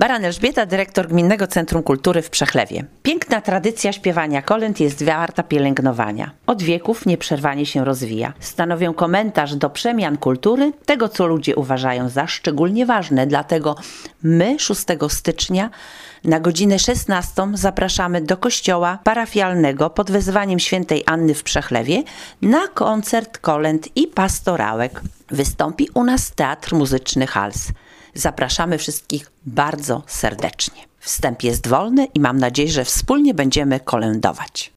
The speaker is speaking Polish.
Baran Elżbieta, dyrektor Gminnego Centrum Kultury w Przechlewie. Piękna tradycja śpiewania kolęd jest warta pielęgnowania. Od wieków nieprzerwanie się rozwija. Stanowią komentarz do przemian kultury, tego co ludzie uważają za szczególnie ważne. Dlatego my 6 stycznia na godzinę 16 zapraszamy do kościoła parafialnego pod wezwaniem świętej Anny w Przechlewie na koncert kolęd i pastorałek. Wystąpi u nas Teatr Muzyczny Hals. Zapraszamy wszystkich bardzo serdecznie. Wstęp jest wolny i mam nadzieję, że wspólnie będziemy kolędować.